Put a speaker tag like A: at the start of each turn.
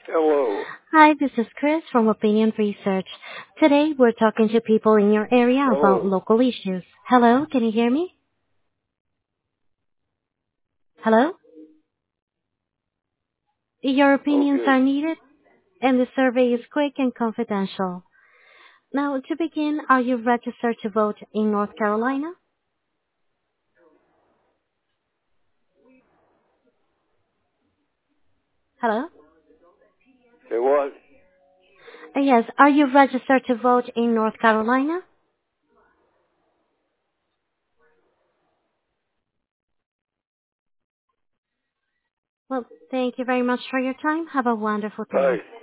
A: Hello.
B: Hi, this is Chris from Opinion Research. Today, we're talking to people in your area about
A: Hello.
B: local issues. Hello, can you hear me? Hello? Your opinions
A: Okay.
B: are needed, and the survey is quick and confidential. Now, to begin, are you registered to vote in North Carolina? Hello?
A: Say what?
B: Yes, are you registered to vote in North Carolina? Well, thank you very much for your time. Have a wonderful day.
A: Bye.